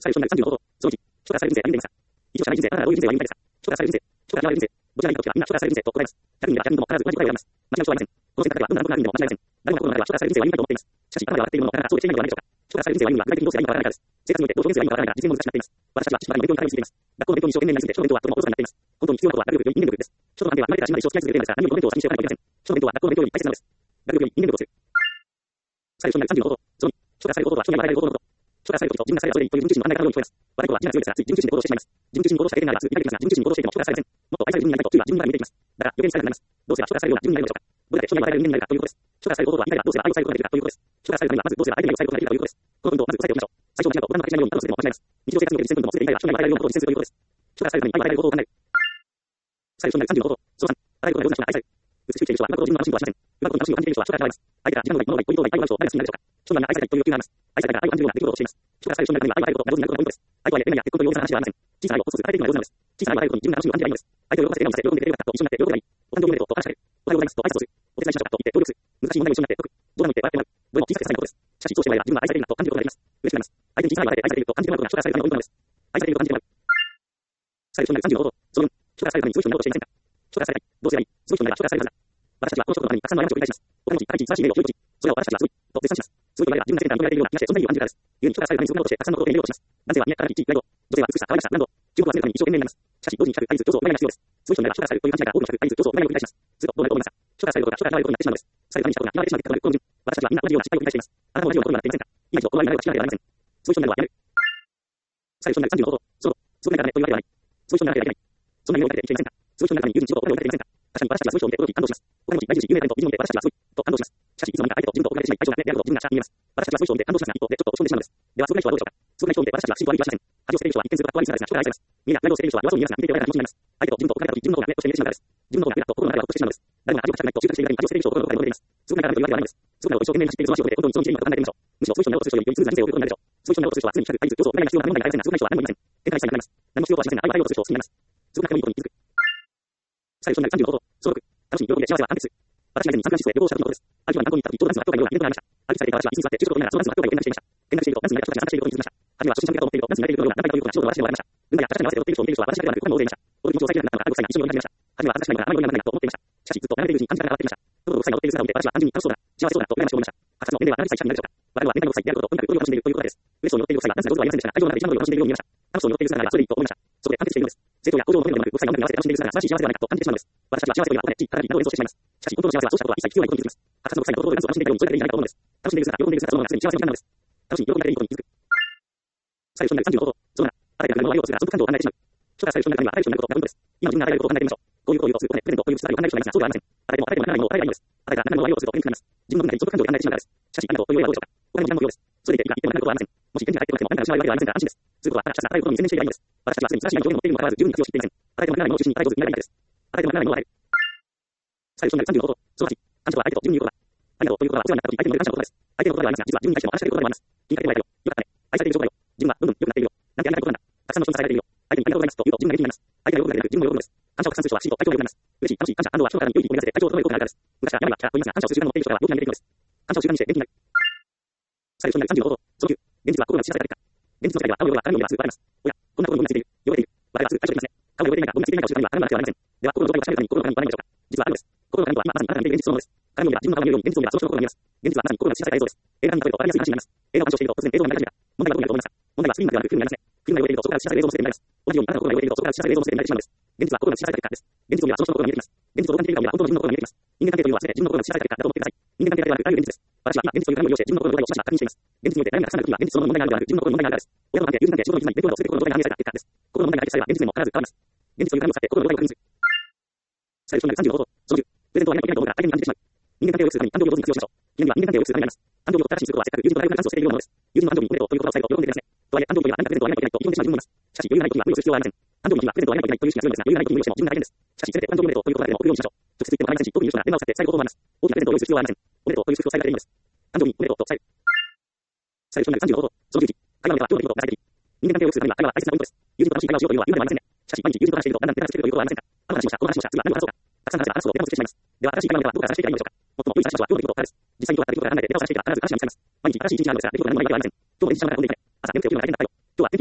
最初の35号、その1、諸がされる人生は人生以上社会人生、あららどういう人生は人生諸がされる人生、諸が言われる人生、どちらにいたときはみんな諸がされる人生と答えます。100人には100人とも必ず同じ答えを選びます。間違う人はありません。この選択ではどんな何人でも間違いません。誰もが心の中では諸がされる人生は人生と思っています。しかし、あなたが笑っているのもあなたがそうできていないのではないでしょうか。諸がされる人生は意味は具体的にどうすればいいのかわからないからです。生活においてどう表現すればいいのかわからないが実現も難しくなっています。私たちは失敗の勉強に通い続けています。学校の勉強に一生懸命なりすぎて、書の勉強はとてもおろそかになっています。本当に必要なことは学力より人間力です。書の判定は生まれてから死ぬまで一生付き合い続けるテーマですが、何よりこの勉強を先にしておかないといけません。書の勉強は学校の勉強より大切なのです。学力より人間力をする。最初の35号、その2、書がされることとは人に与えられることのこと。書がされるときと自分がされるという自分中心の案内からのように聞こえます。悪いことは自我が強いですが、つい自分中心で行動してしまいます。自分中心に行動した経験があればすぐ見られますが、自分中心に行動していても書がされません。もっと愛される人間になりたいと、自分は自分から見えていきます。だから余計に疲れになります。どうすれば書がされるような自分になれるのでしょうか。どれだけ人に与えられる人間になるかということです。書がされることとは一体がどうすれば愛をされることができるかということです。書がされるためにはまずどうすれば相手に愛をされることができるかということです。この運動をまず押さえておきましょう。最初の間違いと普段の書き違いのように何度するでも間違います。日常生活における実践分でもすでに一回は人に与えられるようなことを実践するということです。書がされるために愛を与えられることを考える。最初の35号、その3、与えることが良い人が愛される。美しく生きている人は今ことを自分の楽しみとはしません。今ことの楽しみを感じている人は書が現れます。相手が自分のがいい、物がいい、こういうことがいい、愛をしよう、誰が好きになるでしょうか。人が愛されたいという欲求があります。愛されたいから愛を感じるような出来事をしています。書がされる人の中には愛を与えることが上手になることがポイントです。愛とはやってみや結婚という大げさな話ではありません。小さな愛を一つずつ与えていくのが上手なのです。小さな愛を与えることに自分が楽しみを感じればいいのです。相手を喜ばせて笑顔にして喜んでくれる方と一緒になって喜べばいい。お誕生日おめでとうと話しかける。おはようございますと挨拶をする。お手伝いしましょうかと言って協力する。難しい問題も一緒になって解く。冗談を言って笑ってもらう。どれも小さくて最後です。しかし、そうしてもらえば自分は愛されているなと感じることができます。嬉しくなります。相手に小さな愛を与えて愛されていると感じてもらうことが書がされるためのポイントなのです。愛されていると感じてもらう。最初の35号、その4、書がされるためにすごい人になろうとしていませんか。書がされたい。どうすればいい。すごい人になれば書がされるはずだ。私たちはこの書のためにたくさんの過ちを繰り返します。お金持ち、高い地、素晴らしい名誉、良い土地。それを私たちはすごいと絶賛します。すごいと言われば自分が世間から認められているような気がして存在意義を感じるからです。故に書がされるためにすごいことをしてたくさんのことを得るようとします。男性は宮から地位、女性は美しさ、可愛らしさ、難度、中国を集めるために一生懸命になります。しかし、同時に100、愛術、上手、うまいが必要です。すごい人になれば書がされるという勘違いが多くの100、愛術、上手、うまいを繰り返します。するとどうなると思いますか。書がされることが書が言われることになってしまうのです。されるためにしたことが言われてしまう結果となるこの矛盾。私たちはみんな同じような失敗を繰り返しています。あなたも同じようなことになっていませんか。今一度心になれば違いではありません。すごい人になるのはやめる。最初の35号、そう、すごいからねというわけではない。すごい人にならなければいけない。そんな夢を抱いて生きていませんか。すごい人になるために友人仕事を心に抱いていませんか。確かに私たちはすごい人を見て驚き感動します。お金持ち、大重視、有名なタレント、美人を見て私たちはすごいと感動します。しかし、いつの間にか相手と自分と怒られてしまい、相性がなくてあることを自分が見えます。私たちはすごい人を見て感動しますが、一方でちょっと落ち込んでしまうのです。では、すごい人はどうでしょうか。すごい人を見て私たちは信仰は見いはしません。恥を捨てる人は一見するとかっこ悪い姿ですが、人が愛されます。みんな何を捨てる人は弱そうに見えますが、見ていて我々が気持ちになります。相手と自分と怒られた時、自分の方が目として見えてしまうからです。自分の方が目だと心の中ではほっとしてしまうのです。誰もが恥をかきたくないと中学している間に恥を捨てる人を心の中で求めています。すごいからというわけではないのです。すごいなことを一生懸命に走っている忙しいことで本当にその道にいるのか考えてみましょう。むしろそういう人になろうとする人よりよりスムーズな人生を送ることになるでしょう。そういう人になろうとする人は常に100、愛術、上手、うまいが必要な問題がありませんが、少ない人は何もいません。天才さんになります。何も必要とはしませんが、愛を与えようとする人を好きになります。すごく仲もいいことに気づく。最初になる35号、その6、楽しみ、喜びで幸せは完結する。私が以前にサンフランシスコへ旅行した時のことです。ある日は南港に行った時、ちょうどダンスの教会のようなイベントがありました。歩きされていた私は椅子に座って昼食を食べながらそのダンスの発表会を見学していました。見学しているとダンスに慣れた人たちが参加していることに気づきました。初めは初心者向けだと思っているとダンスに慣れていると思っているような何回かということのような仲間がいるような人に私たちに合わせて踊っている人を見上げました。みんなで私たちに合わせて踊っている人を見ている人は私だけではなく他にも大勢の人がいる他にも大勢いました。他には私たちのような何もいなくなったのかある6歳が一緒に踊り始めました。初めは恥ずかしくないのかあまりにもいなくなると思っていました。しかしずっと眺めているうちに感じが上がっていました。どの6歳が踊っている姿を見て私は単純に楽しそうだ、幸せそうだと羨ましく思いました。博士の年齢は70歳近くになるでしょうか。我々は年齢の6歳であることをとにかく踊りを楽しんでいるということです。嬉しそうに踊っている6歳はダンスが上手ではありませんでしたが、会場の中で一番踊りを楽しんでいるように見えました。楽しそうに踊っている姿がそれでいいと思いました。そこで完結しているのです。成長や向上のためでもなく6歳が音楽に合わせて楽しんでいる姿が素晴らしい幸せではないかと感じてしまうのです。私たちは幸せというのはお金、地位、体などを演奏してしまいます。しかし本当の幸せはそうしたことは一切必要ないことに気づきます。博士の6歳が堂々とダンスを楽しんでいたようにそれだけでいいんじゃないかと思うのです。楽しんでいる姿、喜んでいる姿そのものがすでに幸せの極みなのです。楽しみ、喜びだけでいいことに気づく。最初になる35号、その7、与えてくれるものは愛をするが、即感情を考えてしまう。書が最初になるためには与える人になることがポイントです。今自分が与えられることを考えてみましょう。こういうことを言うとする、お金、プレゼントという質材を考える人がいますが、そうではありません。与えても与えてもならないものを与えればいいのです。与えたらならないものを愛をすると天気になります。自分の分だけ即感情で考えてしまうからです。しかし、ありがとうというよりはどうでしょうか。お金も時間も不要です。それでいていいか言ってもなることはありません。もし現金が返ってこなくても何かの失敗はありませんから安心です。することは私たちが与えることに専念していればいいのです。私たちはすでに素晴らしい上限を持っているにもかかわらず十分に活用していません。与えてもならないものを中心に与えずになればいいのです。与えてもならないものを与える。最初になる35号、その8、感謝は相手と自分に言うことだ。ありがとうということはお世話になった時相手に感謝のことです。相手のことではありますが、実は自分に対しても話していることでもあります。気にかけてもらえたよ。よかったね。愛されている証拠だよ。自分はどんどん良くなっているよ。なんてありがたいことなんだ。たくさんの人に支えられているよ。相手にありがとうございますと言うと自分が元気になります。相手が喜ぶだけでなく自分も喜ぶのです。感謝を拡散する人は不思議と体調が良くなります。嬉しい、楽しい、感謝、安堵は人からに良い気分になせて体調を整えることがあるからです。昔は病は気がと言いますが、感謝をする習慣の持っている人が病気が出ているのです。感謝を習慣にして元気になる。最初になる35号、その9、現実は心の小ささであるか。現実の世界では顔の色が鏡のようにはすぐ現れます。おや、こんなことにどんなについている。汚れている。我々はすぐ解消できますね。顔が汚れていないか、どんなついていないかを知るためには鏡がなくてはなりません。では、心の状態を確かめるために心の鏡を見るためには何でしょうか。実はあるのです。心の鏡とは今まさにあなたが見ている現実そのものです。鏡を見れば自分の顔が見えるように現実を見ればその人の心が見えます。現実はまさに心の小ささが映像です。映画に例えると分かりやすい話になります。映画を鑑賞していると突然映像が流れ始めた。問題はどこにあると思いますか。問題はスクリーンだけではなくフィルムになりますね。フィルムが汚れているとそこから小ささ映像もすでになります。同じようにあなたの心が汚れているとそこから小ささ映像もすでになってしまうのです。現実は心の小ささです。現実を見ればその人の心が見えてきます。現実をどう感じているかを見れば本当の自分の心が見えてきます。人間関係というのは全て自分の心の小ささだと思ってください。人間関係だけではなくあらゆる現実です。私は今現実という鏡を利用して自分の心の状態をしばしば確認しています。現実において悩みがたくさんある時は現実その問題があるのではなく自分の心の問題があるからです。親との関係、友人関係、仕事の絆に出来事など全て心の状態が反映された結果です。心の問題が解決されば現実面も必ず変わります。現実という鏡を使って心の状態を確認する。最初になる35号、その10、プレゼントをあげないといけないと思うから相手に感じてしまう。人間関係を良くするために誕生日を上手に活用しましょう。記念日は人間関係を良くするためにあります。誕生日を新しくすることはせっかく友人とライブなダンスをしているようなものです。友人の誕生日におめでとうということを伝えると喜んでくれますね。とはいえ誕生日には何かプレゼントをあげないといけないと依存してしまう自分もいます。しかし余裕がない時は無理をする必要はありません。誕生日にはプレゼントをあげないといけないという意識が強いのですが、余裕がない時に無理をしても自分が大変です。しかしせめてお誕生日おめでとうということだけでも送るようにしましょう。直接言っても構いませんし、特に優秀な電話を使って伝えることもあります。大きなプレゼントを用意する必要はありません。おめでとうという祝福を伝えられるのです。誕生日におめでとうと伝える。最初になる35号、その11、会話の中では今日の出来事を伝えていい。人間関係を良くするためには会話は大切なポイントです。友人と楽しい会話をしようというのは言うまでもありませんね。しかし毎日友人と話しているとだんだん手放してくるということはありませんか。あの話をした、この話をした、次は何を話そうか。たくさん話せば話すほど手放してしまいます。では新しい会話の中ではどこから話していけばいいのでしょうか。最も良い話は今日の出来事からです。実際に今日あった出来事から考えてネタを話していけば必ず話が見つかります。毎日新しい一日があるのですが、出来事が何もないわけではありません。今日も一日が長くなっていて、朝眠って起きるのが大変だったよ。今日は天気がいいね。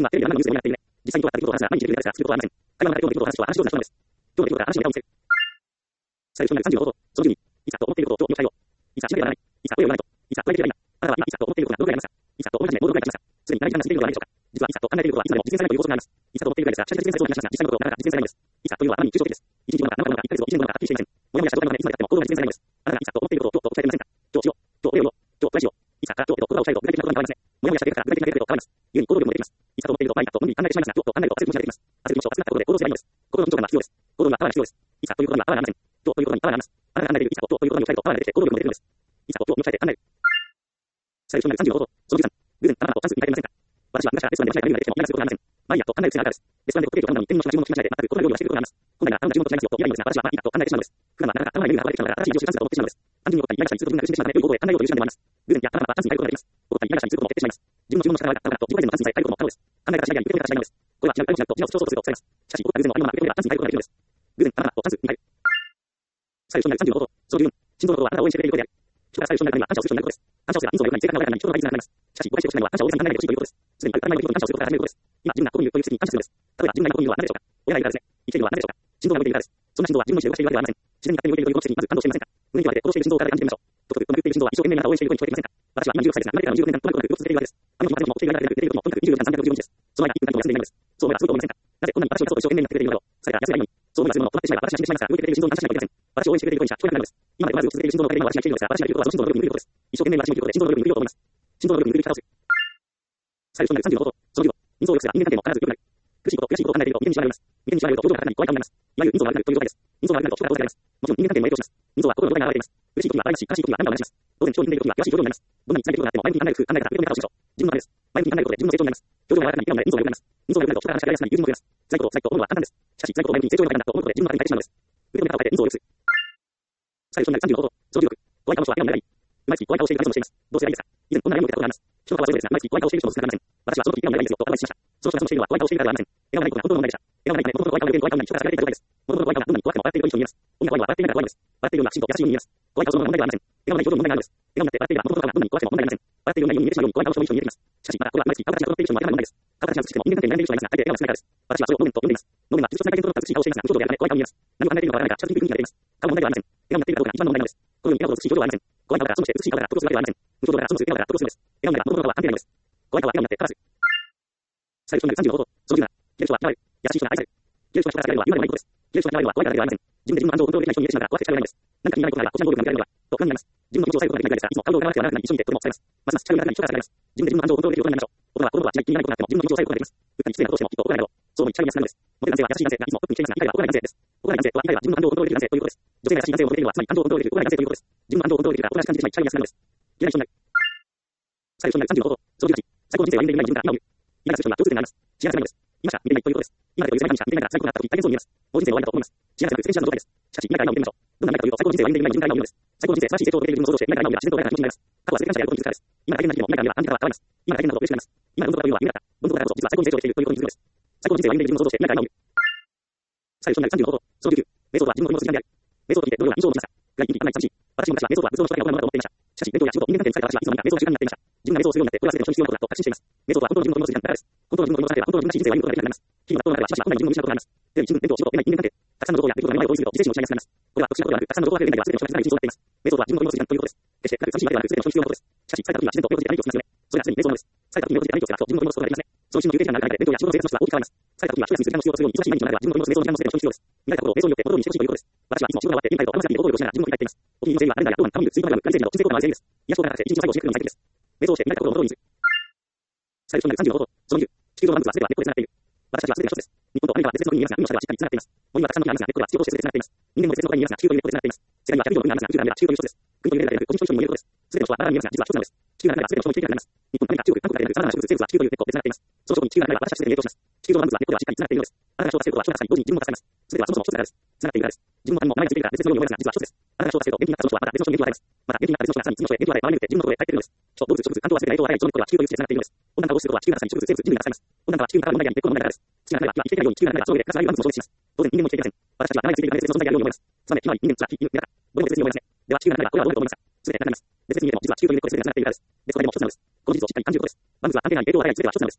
近はテレビや生のニュースでもやっているね。実際にどうだった出来事を話すが毎日いるですが、することはありません。会話の中でどういう出来事を話すとは話し上手な人なんです。今日の出来事が話のネタを見せる。最初になる35報。その10に、いつかと思っていることを今日も伝えよう。いつかしなければならない。いつか声を言わないと。いつか声で言えばいいんだ。あなたは今いつかと思っていることがどのくらいありますか。いつかと思い始め、もうどのくらい経ちますか。すでに何時間話していることはないでしょうか。実は、いつかと考えていることはいつまでも実現されないという法則があります。いつかと思っているぐらいですが、しかし実現されそうになりますが、実際のことをなかなか実現されないのです。いつかというのはある意味抽象的です。1日後なのか7日後なのか1ヶ月後1年後なのかはっきりしていません。もやもやした状態のままでいつまで経っても行動が実現されないのです。あなたがいつかと思っていることを今日と伝えていませんか。今日しよう。今日これを言おう。今日トライしよう。いつかから今日と言葉を伝えると具体的なことに変わりますね。もやもやした結果が具体的な結果と変わります。故に行動力も出てきます。いつかと思っていることはないかと無理に考えてしまいますが、今日と考えると焦る気持ちが出てきます。焦る気持ちを焦ったことで行動すればいいのです。心の緊張感は必要です。行動にはパワーが必要です。いつかということにはパワーがありません。今日ということにパワーがあります。あなたが考えているいつかということに置き換えるとパワーが出てきて行動力も出てくるのです。いつかとを持ち替えて考える。最初になる35報。その13。偶然、あなたとチャンスに変えていませんか。私は昔からレストランでおしゃれな料理ができても嫌がすることがありません。マリアと考える癖があるからです。レストランでホットケーキを頼んだのに店員の人が注文し間違えて全く異なる料理をしていることがあります。本来なら頼んだ注文と違いますよと言えばいいのですが、私はまあいいかと考えてしまうのです。普段はなかなか頼まないメニューが現れてきたのが新しい料理をしてチャンスだと思ってしまうのです。単純に怒ったりイライラしたりすると自分が失してしまうため、良い行動へ考えようという手段でもあります。偶然やあなたはチャンスに変えることができます。怒ったりイライラしたりすることも減ってしまいます。自分の注文の仕方が悪かったのかと自己改善のチャンスに変えることも可能です。考え方次第で受け止め方次第なのです。これは違う解放しないと違う主張をすると伝えます。しかし、怒った偶然のありのまま受け止めたチャンスに変えることができるのです。偶然あなたとチャンスに変える。最初になる35報。その十分。心臓のことはあなたを応援してくれることであり、人が最初になるためには感謝をする人になることです。感謝をすれば人相が良くなり、正確な穏やかに人の倍率になります。しかし、誤解しをしないのは感謝を大げさに考えないでほしいということです。すでにある考えの出来事に感謝をすることから始めることです。今、自分がここにいるという奇跡に感謝するのです。例えば、自分が今ここにいるのはなぜでしょうか。親がいるからですね。生きているのはなぜでしょうか。心臓が動いているからです。そんな心臓は自分の意思で動かしているわけではありません。自然に勝手に動いているというこの奇跡にまず感動していませんか。胸に割れて、脅している心臓を体で感じてみましょう。とく、この言っている心臓は一生懸命あなたを応援していることに聞こえていませんか。私は今16歳ですが、生まれてから15年間、とにかく動き続けているわけです。あの日も彼の日も起きている間だけで出ていることも、とにかく24時間365日です。その間、1分間でも休んでいないのです。そう思えばすごく思いませんか。なぜこんなに私を一生懸命になってくれているのだろう。それから休めないのに。そう思えばするものを止まってしまえば私は死んでしまいますが、動いてくれている心臓に感謝しないといけません。私を応援してくれていることにしか聞こえなくなるのです。今まで同じを続けている心臓のおかげで今私が生きているのですが、私が生きていることはその心臓の努力によることです。一生懸命に私も生きることで心臓の努力によると思います。心臓の努力による生き方をする。最初になる35報。その15。人相を良くすれば人間関係も必ず良くなる。苦しいこと、悔しいことを考えていると、見てにしまいます。見てにしまいると、表情が硬くなり、怖い顔になります。いわゆる人相が悪くなるという状態です。人相が悪くなると、人が遠ざかります。もちろん人間関係も影響します。人相は心の状態が現れています。苦しい時は笑いますし、悲しい時は涙を流します。当然、人を憎んでいる時は険しい表情になります。どんなに辛い出来事があっても前向きに考える工夫、考え方、受け止め方をしましょう。自分のためです。前向きに考えることで自分の成長になります。表情が柔らかに笑顔になり、人相が良くなります。人相が良くなると、人から話しかけやすくなり、友人も増えます。辛いことを思うのは簡単です。しかし、辛いことを前向きに成長の中になと思うことで自分の中に変えてしまうのです。受け止め方を変えて人相を良くする。最初になる35報。その16。怖い顔の人は笑顔になり、うまいし怖い顔をしている人もしています。どうすればいいですか。以前こんな悩みを受けたことがあります。人の顔はそれぞれですが、うまいし怖い顔をしている人の姿がありません。私はその時笑顔になりますよとアドバイスしました。その人がしているのは怖い顔をしているからではありません。笑顔がないことが本当の問題でした。笑顔がないため、元々怖い顔で怖い顔に人から知られている状態です。元々怖い顔がどんなに怖くても笑っているように見えます。鬼が怖いのは笑っていないから怖いのです。笑っているような不思議と優しいように見えます。怖い顔そのものの問題ではありません。笑顔がない表情の問題があるのです。笑顔になって笑っていれば元々顔がどんなに怖くても問題がありません。笑っているようなように見えてしまうように怖い顔をしている人に見えてきます。しかし、またこれはうまいし顔形が整っている人の頭が問題です。顔形が美しくても人間関係に悩んでいる人がいますが、大抵笑顔が少ないからです。私はそれをノメンと呼んでいます。ノメンは技術的な回転と美しい顔をしていますが、無表情であるため怖い顔に見えます。何を考えているのかわからないが、近づきにくい雰囲気が出ています。顔の問題ではありません。笑顔になっているかどうかが一番の問題なのです。このように笑顔と美しい表情はありません。怖い顔から損して美しい顔から得するわけではありません。無表情から損する笑顔から得するのです。笑顔になれば元々は関係ないのです。怖い顔は笑顔になってただす。最初になる35報。その17。キレる人は嫌われる。優しい人が愛される。キレる人が人から嫌われるのは言うまでもないことです。キレる人が嫌われるのは怖いからではありません。自分で自分の感情をコントロールできない人に見えてしまうから怖くて近寄れないのです。何か気になることがあれば、こちらの能力が見られるのでは、と不安になります。自分の気持ちを抑えることができないですが、いつも顔を動かなくてはならなくなり一緒にいてとても疲れます。ますます近寄りなくなり人から離れます。自分で自分の感情をコントロールできるようになりましょう。大人は子供は違い気になることがあっても自分の気持ちを抑えることができます。うっかり失礼なことをしてもきっと怒らないだろう。そう思い近寄りやすくなるのです。モテ男性は優しい男性がいつも特にしていますが、怒らない男性です。怒らない男性とは怒らない自分の感情をコントロールできる男性ということです。女性が優しい男性をモテているのはつまり感情をコントロールできる怒らない男性ということです。自分の感情をコントロールできるからおとなしく感じてしまい近寄りやすくなるのです。嫌いな人になる。最初になる35報。その18。最高の人生は夢で夢が自分から今を見る。今がする人には共通点があります。幸せなのです。今しか見ていないということです。今でという狭い間にしか見ていないから最高があったと一体現像に見えます。もう人生は終わりだと思います。幸せなく全身の状態です。しかし、今から今を見てみましょう。どんな何かというと、最高の人生は夢で夢が自分から今を見るのです。最高の人生、素晴らしい成長を遂げている自分を想像して、今から今を見れば自然と穏やかな気持ちになります。過去はすべて感謝であることに気づくからです。今が大変な時でも、今から見ればあの時からは変わります。今が大変なことを嬉しくなります。今が本当だというのは夢だった。本当だからこそ、実は最高に成長できているということに気づくのです。最高の人生は夢で自分を想像して、今から今を見る。最初になる35報。その19。瞑想とは自分の心の時間である。瞑想と聞いてどのような印象を持ちました。暗い意味、暗い寂しい。私も昔は瞑想とは仏像の人が行うものだと思っていました。しかし、勉強や仕事、人間関係に疲れた私はいつの間にか瞑想の習慣になっていました。自分が瞑想をするようになって、これは全ての人に必要なことだと確信しています。瞑想とは本当の自分の心の時間だからです。本当の自分の心の時間では本当の自分らしい人生を歩むことができなくなります。日々の納豆の中ではしばしば本来自分の見失うことがあります。テレビ、新聞、弁当、仕事、恋愛、人間関係。たくさんのことをやっていくことが目の前を通り過ぎると自制心を失いやすくなります。これは特殊なことではなく、たくさんのことが増えるのでは全ての人が気づかない日常となっています。瞑想とは自分の心の時間ということです。決して暗く寂しいわけではなく、全ての人に必要なことです。しかし、疲れた時には自然と目を閉じて何をしますよね。それは常に瞑想なのです。疲れた時に目を閉じて何をすれば今日自分の心のことができますね。その自分の有形時間が長いので、勉強や仕事、生活の質は大きく変わります。疲れた時には一休みする時間の必要とするように忙しい毎日の中では自分の心の瞑想の時間も全ての人に必要です。見られたことを瞑想によって心にしてほしいということです。私はいつも仕事が終わって家に帰ると頭先に行動力をしながら自分を振り返っています。お気に入りのセリフはカレンダーやローマン、タミング、ツイートグラム、管理整理の人生コーナーは全員です。癒しをからして一日を最後を締めくくるのに最適です。瞑想をして見られたことを心にする。最初になる35報。その20。地球上の万物は全ては根っこで繋がっている。私たちは全てが一つです。日本とアメリカは別々の国に見えますが、海の下ではしっかり繋がっています。森はたくさんの木がありますが、根っこは地球として全て繋がっています。人間も別々の場合に見えますが、地球という根っこで繋がっています。世界には100以上の国がありますが、宇宙から見れば地球という一つです。国というレベルでなく、個人所有のも言えることです。全ての人はバラバラに見えますが、実は一つなのです。地球が長いは全ての人の一体になります。日本、アメリカ、中国、韓国から出る様々な植物、生物は地球という根っこで繋がっています。その証拠に地球が長いは私たち全てに影響します。地球上の万物は根っこではしっかり繋がっているのです。あなたが調査することは人が確かに同時に自分も助かります。全てはそもそも一つだからです。繋がっているからです。自分も他人も名前についているから別々のように思いますが、実は一つです。あなたが調査すると、元気になったその人はまた別の人に元気を与えます。また元気になった別の人がさらに次の人へ元気を与え、周りに向けて自分のところへ帰ってくるのです。人、動物、植物、環境は全てが影響を与え、人の根っこでは地球という地で繋がっているのです。温暖化を防止することは地球がさらに植物、生物、人類が助かります。温暖化は地球が問題であり、根っこの問題だからです。地球が長いは今生きていけないように地球が長いはその上でかつあらゆる万物の衝撃します。当然人間も生きていけません。私たちは長いについているから別々の存在であるように思います。つまり、つまり人間、つまり人間、どれも別々に思いますね。では地球が長いはこれはどういうことを思いますか。全てなくなります。別々に見えても実は地球という根っこで全て繋がっているからです。別個でも一つなのです。この事実をしっかり感じることです。万物は関係ない影響を与えない全ては一つなのです。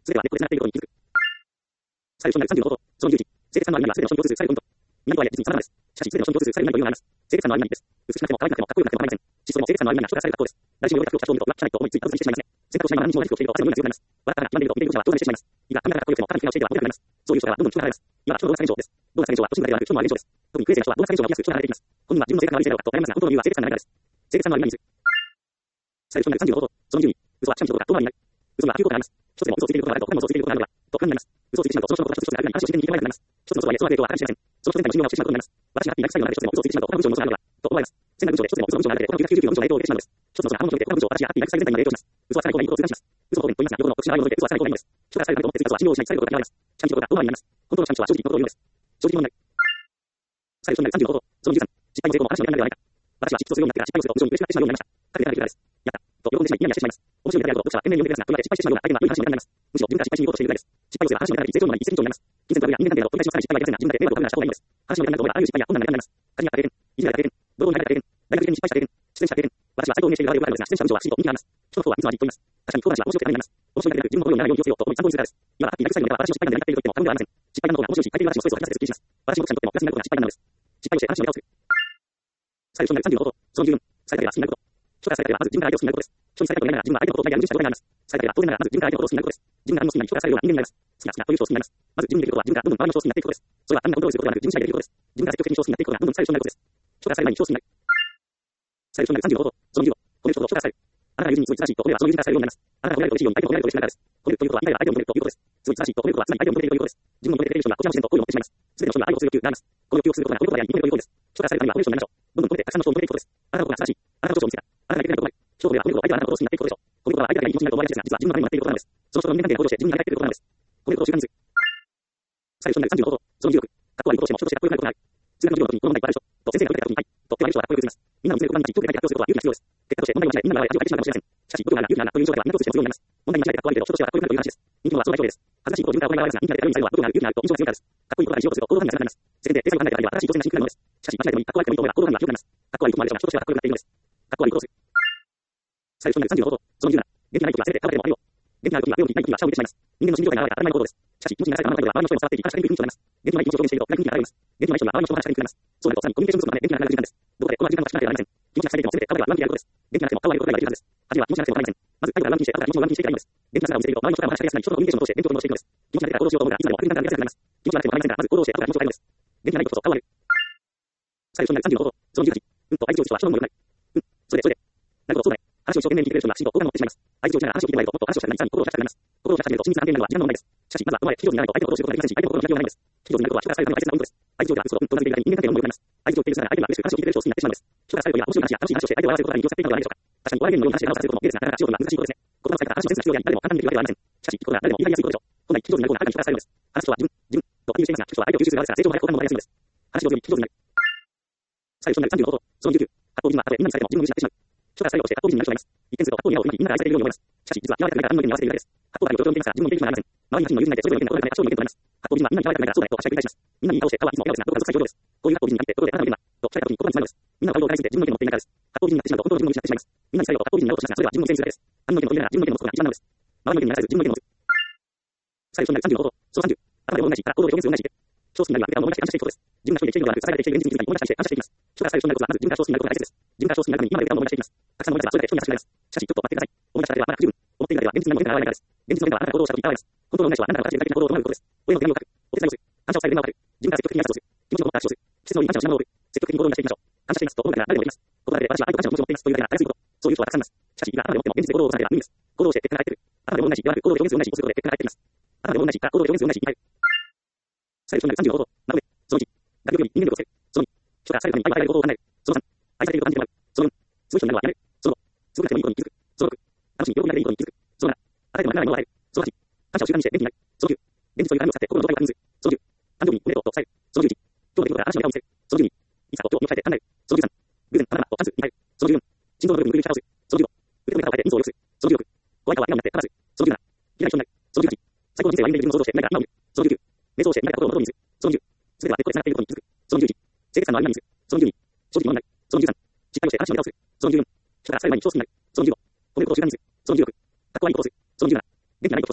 すべてはネットで繋がっていることに気づく。最初の30のこと、その11、清潔さのありにはすべての商品を通す最後のポイント。南とは実に様々です。しかし、すべての商品を通す最後には余裕があります。清潔さのありにです。美しくなくても可愛くなくてもかっこよくなくても構いません。質素でも清潔さのありには人がされた格好です。来週の夜が人を着た人を見ると、社内と思いついた嘘つきしてしまいますね。選択をしないまま何日も何日をしていると、私のようには強くなります。笑ったら、決まっていると見ている人はどうなってしまいます。いや、髪がかっこよくても、かなり怪我をしていては大きくなります。そういう人はどんどん人が離れます。今、人のドーナツ現象です。ドーナツ現象は、都市部では人の現象です。特にクレイジーな人はドーナツ現象が起きやすく人が離れていきます。本人は自分の清潔な悪い性格と悩みますが、本当の理由は清潔さのありです。清潔さのありに水。最初の30のこと、その12、嘘はくしゃみとか遠回りになる。嘘には9個があります。一つでも嘘をついていることがあると、他にも嘘をついていることがあるのが、と不安になります。嘘をついてしまうと、その人のことが一つ一つであるが、話を自然に聞いてもらえなくなります。一つの嘘は、その影響は誰かもしれません。その人全体の信用が落ちてしまうことになります。私がハッピーなライフスタイルの中で一つでも嘘をついてしまうと、他の文章の嘘があるのが、と思われます。仙台文章で一つでも嘘の文章があるだけで、この999の文章の影響を受けてしまうのです。一つの嘘が他の文章で、他の文章を私がハッピーなライフスタイル全体に影響します。嘘はさらに方がいいことを通過します。嘘を通りと言いますが、両方の特殊な内容で嘘はさらに方がいいのです。人がさらに方がいいと思ってついた嘘は信用をしないとされることが嫌われます。シャンキとが遠回りになります。本当のシャンキとは正直のことを言うのです。正直者になる。最初の30のこと、その13、失敗の成功も嵐の連なるではないか。私は失敗をするようになってから失敗をすると無情に嬉しくなってしまうようになりました。かけてないです。やった。と喜んでしまい、ニヤニヤしてしまいます。面白いネタであると、読者は天然に読み出すが、とりわけ失敗してしまうような相手が良い話のネタになります。むしろ自分から失敗しに行こうとしているぐらいです。失敗をすれば話のネタに成長のない一石二鳥になります。金銭トラブルや人間関係など、繰り返しのさらに失敗はやせんが、自分だけ迷惑をかけないした方がいいのです。話のネタになると思えば、あらゆる失敗や困難なネタになります。家事にあった経験、いじめられた経験、泥棒に入られた経験、大学受験に失敗した経験、出演者経験、私は最高に名している側でよくあるのですが、出演者文章は不思議と人気があります。人の方はいつも味と言います。確かに当話は面白くてためになります。面白いだけでなく、自分の声をならないように気をつけようと思い参考にするからです。今はハッピーなライフスタイルのネタは私の失敗談で何かっていると言っても過言ではありません。失敗談の方が面白いし、相手の話のストレスを減らせてすっきりします。私も読者にとってもプラスになることが失敗談なのです。失敗をして話のネタをする。最初の30のこと、その14、最大では好きになること。初から最大ではまず自分が相手を好きになることです。初に最大と言いながら自分は相手のことを大概許した状態になります。最大では当然ながらまず自分が相手のことを好きになることです。自分が何も好きになり人がされるような人間になります。好きな好きなという人を好きになります。まず自分にできることは自分がどんどん周りの人を好きになっていくことです。それは他人がコントロールすることではなく自分次第でできることです。自分が積極的に人を好きになっていくことがどんどん最初になることです。人がされる前に人を好きになる。最初の30のこと、その15、この人と人がされる。あなたが友人にすごい正しいと思えばその友人からされるようになります。あなたが褒められると嬉しいように相手も褒められると嬉しくなるからです。褒めるということは相手が相手を褒めるということです。すごい正しいと褒めることはつまり相手を褒めているということです。自分を褒めてくれる人がこちらも自然と好意を持ってしまいます。すべての人には愛をする欲求があります。この欲求をすることが褒めることであり、褒めるということです。人がされるためには褒める人になりましょう。どんどん褒めてたくさんの人を褒めていくことです。あなたのことが正しい。あなたの長所を見つけた。あなたができないことがない。人を褒めれば褒めるほど相手はあなたのことを好きになっていくことでしょう。褒めることは相手がいい気持ちになると思われがちですが、実は自分のためになっていることなのです。その人の人間関係が向上して自分になりたいということなのです。褒めることを習慣にする。最初になる30のこと、その16、かっこ悪いことをしても人としてかっこよくなることがある。通学の授業の時にこの問題いっぱいあるでしょ。と先生が問いかけた時に、はい。と言われる人はかっこよく映ります。みんなの娘を言葉に出し、東京で書いて発表することは勇気が必要です。結果として問題を間違え、みんなの場合は恥をかいてしまうかもしれません。しかし、僕が勇気があるなという印象ではみんなとしても強いになります。問題に間違えてかっこ悪いけど、人としてはかっこよくなるという話です。人気者はその代表です。恥ずかしいことを自分から行いがちですが、人気が出たようにされるのは僕が勇気があると印象が強いからです。かっこいいことがしようとすると行動範囲が狭くなります。世間で正解を考えた場合は正しい当然な真空なのです。しかし、間違えてもいい、かっこ悪くてもいいと思えば行動範囲が広くなります。かっこ悪いこともあるでしょうが、人としてはかっこよくなっているのです。かっこ悪いことをする。最初になる30のこと、その17、元気がない時はせめてかばれてもあるよ。元気がある時は目を切りない時は下を向いてしまいます。人間の心情が現れたら当たり前のことです。しかし、気持ちになされたあなたが周りの人を触っていて、感謝される雰囲気になります。元気のない気持ちを表現していると、暗い雰囲気が現れます。元気のない人には周りの人を話しかけにくくなります。そうなると、さらにコミュニケーション不足のため元気がなくなる時間です。どこでこの時間が少なくてはなりません。気持ちが下げても全てかばれは上向きであることです。元気がなくてもかわいいことができるはずです。初めは気持ちがなくても構いません。まず、態度が上向きにして、後から気持ちを上向きにしていけばいいのです。元気な姿を見せていると、周りの人からも話しかけやすくなり、人とのコミュニケーションを通して勉強をしていくのです。気持ちが出たら行動しようと思うが、いつまでも悪い時間がやりやすくなります。気持ちがなくても構いませんが、まず行動をして後から気持ちを変えるのです。元気がないことこそ変わる。最初になる30のこと、その18、と相手を人は人のものよくない。それで、なるほど、そうだね。話を一生懸命に聞いてくれる人が真と好感を持ってしまいます。相手をしながら話を聞いてもらえると、もっと話をしたくなり、さらに心を開きたくなります。心を開き始めると、親密な関係になるのは自分の問題です。しかし、まずはこの前、非常にならないと相手のことを知ることができませんし、相手の心を開きようがないのです。非常になることは人からされるための大切なポイントです。相手が嘘と同じでいる間に人間関係のものになります。相手を言っているなら相手が嬉しく話を聞いてくれる人を好きになってしまうのです。人からされるときは面白い話や楽しい話をして相手を笑わせることが人を去っていくのではないでしょうか。確かにお笑い芸人のような話で直させることもいいですが、なかなか話を聞くのは難しいことですね。言葉の使い方、話のセンスが必要であり、誰も簡単にできるわけではありません。しかし、聞くことが誰でも言いやすいことでしょう。本来、非常になることがあなたに人からされるのです。話す人は自分とアピールしていますが、聞く人は相手を吸収する側ですから、成長も早く好感も持たれやすいのです。話上手に非常になる。最初になる30のこと、その19、格好人はたとえみんなにされても自分を失ってしまう。人がされようとして格好人になる人がいます。一見すると格好人をうまくみんなが愛されているように思います。しかし、実は嫌われたくないから他人の意見に合わせているだけです。格好が良いと状況を見ていますが、自分の意見にはなりません。周りに他人の友人がいて、それぞれの意見が異なるため、多少の意見となります。格好人はみんなに嫌われたくないからそうだねとはしゃぎ繰り返します。みんなに言い倒して、顔はいつも笑顔ですが、どこか属さない状況です。こういう格好人になって、心であなたの意見は、と聞かれた時に言葉に詰まるのです。みんなの態度を変えすぎて自分の意見を持っていないからです。格好人になってしまうと、本当の自分を失ってしまいます。みんなにされようと格好人になろうとしますが、それは自分のせいにするだけです。他人の意見を言いながら自分の意見を持つことが一番なのです。周りの意見にならず自分の意見を持つ。最初になる30のこと、その30、あなたでも同じから行動を表現する同じで。人を好きになるには、も同じ感謝していくことです。自分が一人で生きているのではなく、支えられている現実に気づかに同じ感謝していきます。人が最初になることは、まず自分から人を好きになることが大切です。自分から人を好きになるために今までやったものを思い出していきます。たくさんの思い出せばそれだけ人に優しくなります。しかし、ちょっと待ってください。思い出しただけではまだ不十分。思っているだけでは現実に何も変化が現れないからです。現実の変化はあなたが行動した時に現れます。本当の恩返しはあなたが形で的な行動を行うことです。親の手紙を書く。お手伝いをする。感謝を伝える電話をかける。自分から積極的に挨拶をする。気持ちを持った話をする。季節のいい感謝をしながら積極的に行動に出していきましょう。感謝していますと思うだけなら誰でもできます。言葉だけで私は愛と感謝の気持ちを持っていますというだけが怪しいこと。そういう人はたくさんいます。しかし、今あなたでもっても現実で行動を起こさなければ無理です。行動をして結果が返ってくる。あなたでも同じではなく、行動で表現する同じをすることで結果が返ってきます。あなたでも同じから行動で表現する同じになる。最初になる30のこと、なので、その1、学力より人間力をつける。その2、人からされるために愛を与えることを考える。その3、愛されていると感じてもらう。その4、すごい人になるのはやめる。その5、すごくなくてもいいことに気づく。その6、楽しみ、喜びが出るいいことに気づく。その7、与えてもらえないものを与える。その8、感謝を習慣にして元気になる。その9、現実という鏡を使って心の状態を確認する。その10、誕生日におめでとうと伝える。その11、今日の出来事から嵐のネタを見せる。その12、いつかと今日を変えて考える。その13、偶然、バナナとチャンスに変える。その14、心臓の部分にくるり力をする。その15、腕のネタを変えて人相を良くする。その16、怖い顔は笑顔になって話す。その17、嫌いな人になる。その18、最高の人生を歩んでいる自分を想像して未来から今を見る。その19、瞑想をして未来から心を元にする。その20、すべては結構で繋がっていることに気づく。その21、清潔さのありに見せる。その22、正直者になる。その23、失敗をして嵐のネタをする。その24、人からされる前に人を好きになる。その25、褒めることを習慣にする。その26、かっこ悪いことをする。その27、元気がないことこそ顔悪い。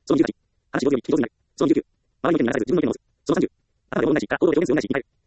その18、話同様に非常になる。その19、周りの件にならさず自分の件のず。その30、あくまでも同じか、行動で表現する同じに変える。